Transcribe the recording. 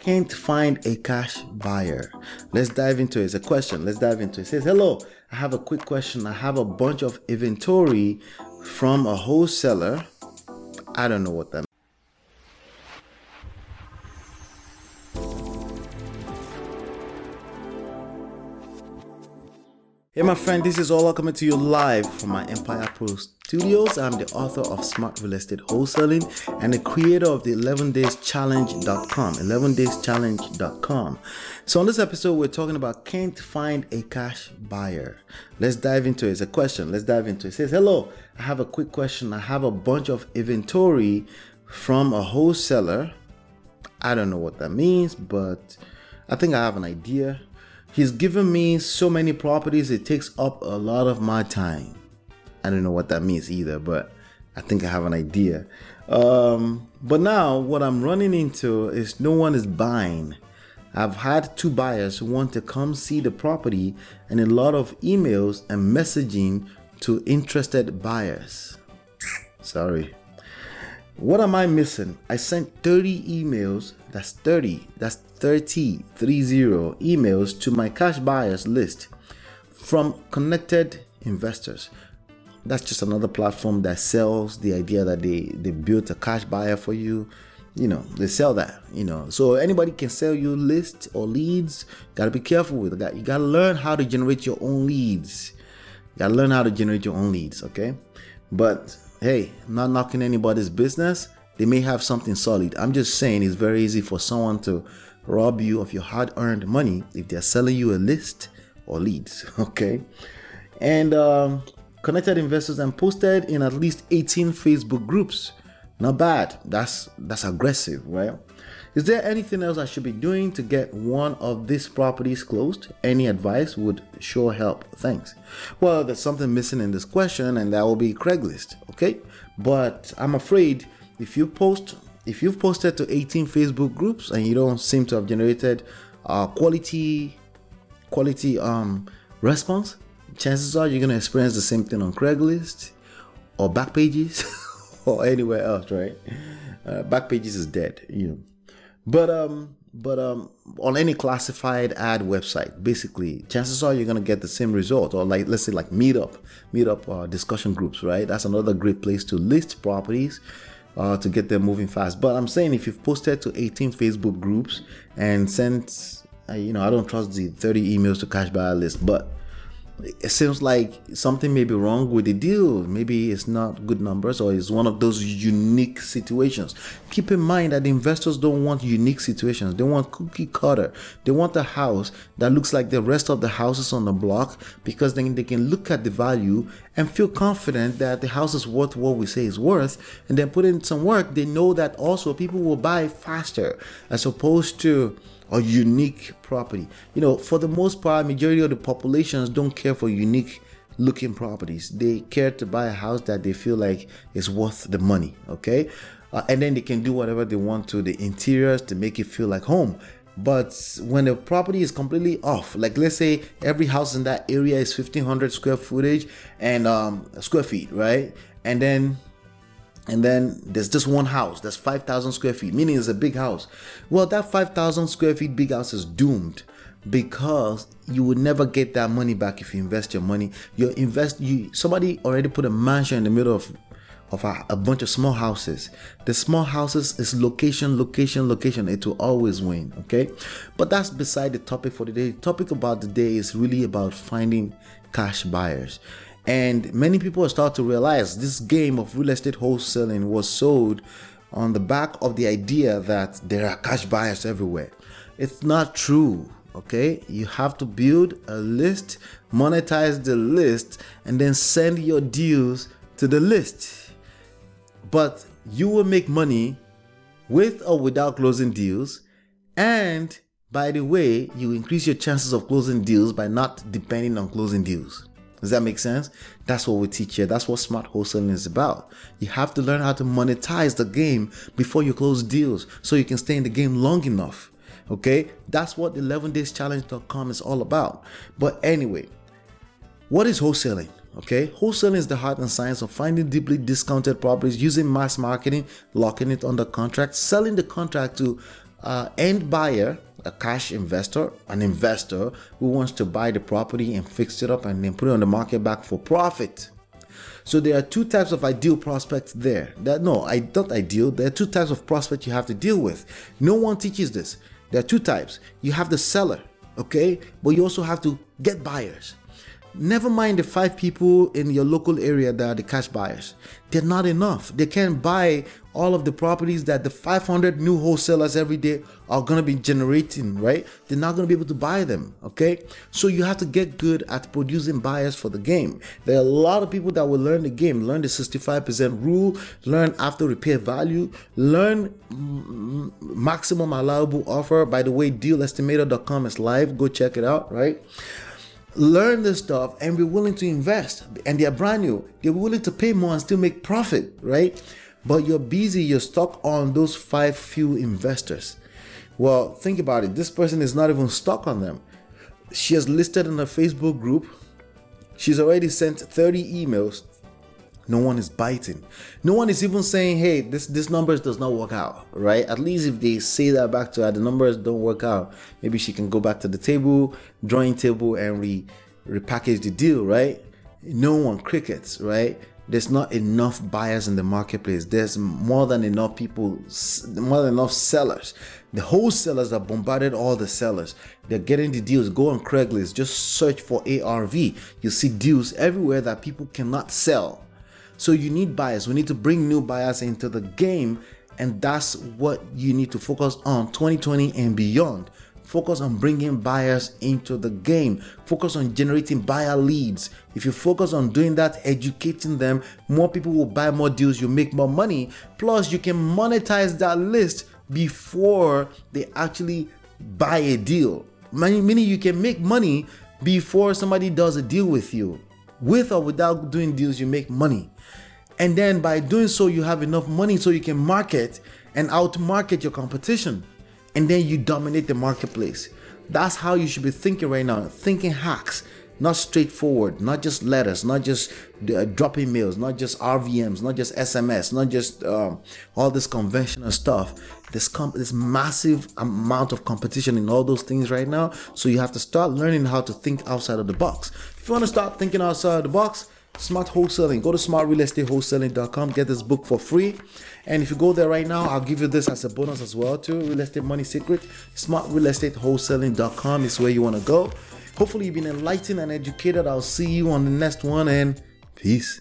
can't find a cash buyer. Let's dive into it. It's a question. Let's dive into it. It says, hello, I have a quick question. I have a bunch of inventory from a wholesaler. I don't know what that means. Hey my friend, this is Ola coming to you live from my Empire Pro Studios. I'm the author of Smart Real Estate Wholesaling and the creator of the 11dayschallenge.com, 11dayschallenge.com. So on this episode, we're talking about can't find a cash buyer. Let's dive into it. It's a question. Let's dive into it. It says, hello, I have a quick question. I have a bunch of inventory from a wholesaler. I don't know what that means, but I think I have an idea. He's given me so many properties, it takes up a lot of my time. I don't know what that means either, but I think I have an idea. But now what I'm running into is no one is buying. I've had two buyers who want to come see the property and a lot of emails and messaging to interested buyers. Sorry. What am I missing? I sent 30 emails, that's 30 emails to my cash buyers list from Connected Investors. That's just another platform that sells the idea that they built a cash buyer for you. You know, they sell that, So anybody can sell you lists or leads. Gotta be careful with that. You gotta learn how to generate your own leads. Okay? But hey, I'm not knocking anybody's business. They may have something solid. I'm just saying it's very easy for someone to rob you of your hard-earned money if they're selling you a list or leads, okay? And Connected Investors and posted in at least 18 Facebook groups. Not bad. That's aggressive, right? Is there anything else I should be doing to get one of these properties closed? Any advice would sure help. Thanks. Well, there's something missing in this question, and that will be Craigslist, okay? But I'm afraid if you've posted to 18 Facebook groups and you don't seem to have generated quality response, chances are you're going to experience the same thing on Craigslist or Backpages or anywhere else, right? Backpages is dead, But on any classified ad website, basically, chances are you're gonna get the same result. Or like, let's say like Meetup discussion groups, right? That's another great place to list properties to get them moving fast. But I'm saying if you've posted to 18 Facebook groups and sent, I don't trust the 30 emails to cash buyer list, but it seems like something may be wrong with the deal. Maybe it's not good numbers or it's one of those unique situations. Keep in mind that the investors don't want unique situations. They want cookie cutter. They want a house that looks like the rest of the houses on the block, because then they can look at the value and feel confident that the house is worth what we say is worth, and then put in some work. They know that also people will buy faster as opposed to a unique property. For the most part, majority of the populations don't care for unique looking properties. They care to buy a house that they feel like is worth the money, okay? And then they can do whatever they want to the interiors to make it feel like home. But when the property is completely off, like let's say every house in that area is 1,500 square footage and square feet, right? And then there's just one house that's 5,000 square feet, meaning it's a big house. Well, that 5,000 square feet big house is doomed, because you would never get that money back if you invest your money. Somebody already put a mansion in the middle of a bunch of small houses. The small houses is location. It will always win, okay? But that's beside the topic for today. The topic about the day is really about finding cash buyers. And many people start to realize this game of real estate wholesaling was sold on the back of the idea that there are cash buyers everywhere. It's not true, okay? You have to build a list, monetize the list, and then send your deals to the list. But you will make money with or without closing deals. And by the way, you increase your chances of closing deals by not depending on closing deals. Does that make sense? That's what we teach here. That's what smart wholesaling is about. You have to learn how to monetize the game before you close deals so you can stay in the game long enough. Okay? That's what 11dayschallenge.com is all about. But anyway, what is wholesaling? Okay, wholesaling is the art and science of finding deeply discounted properties using mass marketing, locking it under contract, selling the contract to end buyer, a cash investor, an investor who wants to buy the property and fix it up and then put it on the market back for profit. So there are two types of ideal prospects there. Not ideal. There are two types of prospects you have to deal with. No one teaches this. There are two types. You have the seller, okay? But you also have to get buyers. Never mind the 5 people in your local area that are the cash buyers. They're not enough. They can't buy all of the properties that the 500 new wholesalers every day are going to be generating, right? They're not going to be able to buy them, okay? So you have to get good at producing buyers for the game. There are a lot of people that will learn the game, learn the 65% rule, learn after repair value, learn maximum allowable offer. By the way, dealestimator.com is live. Go check it out, right? Learn this stuff and be willing to invest. And they're brand new. They're willing to pay more and still make profit, right? But you're busy, you're stuck on those 5 few investors. Well, think about it. This person is not even stuck on them. She has listed in a Facebook group. She's already sent 30 emails. No one is biting. No one is even saying, hey, this numbers does not work out, right? At least if they say that back to her, the numbers don't work out, maybe she can go back to the table, drawing table, and repackage the deal, right? No one, crickets, right? There's not enough buyers in the marketplace. There's more than enough people, more than enough sellers. The wholesalers have bombarded all the sellers. They're getting the deals. Go on Craigslist, just search for ARV. You see deals everywhere that people cannot sell. So you need buyers. We need to bring new buyers into the game, and that's what you need to focus on 2020 and beyond. Focus on bringing buyers into the game. Focus on generating buyer leads. If you focus on doing that, educating them, more people will buy more deals, you make more money. Plus, you can monetize that list before they actually buy a deal. Meaning you can make money before somebody does a deal with you. With or without doing deals, you make money. And then by doing so, you have enough money so you can market and outmarket your competition. And then you dominate the marketplace. That's how you should be thinking right now. Thinking hacks, not straightforward, not just letters, not just dropping mails, not just RVMs, not just SMS, not just all this conventional stuff. This massive amount of competition in all those things right now. So you have to start learning how to think outside of the box. If you want to start thinking outside of the box, Smart Wholesaling. Go to smartrealestatewholesaling.com. Get this book for free. And if you go there right now, I'll give you this as a bonus as well too. Real Estate Money Secret. smartrealestatewholesaling.com is where you want to go. Hopefully you've been enlightened and educated. I'll see you on the next one, and peace.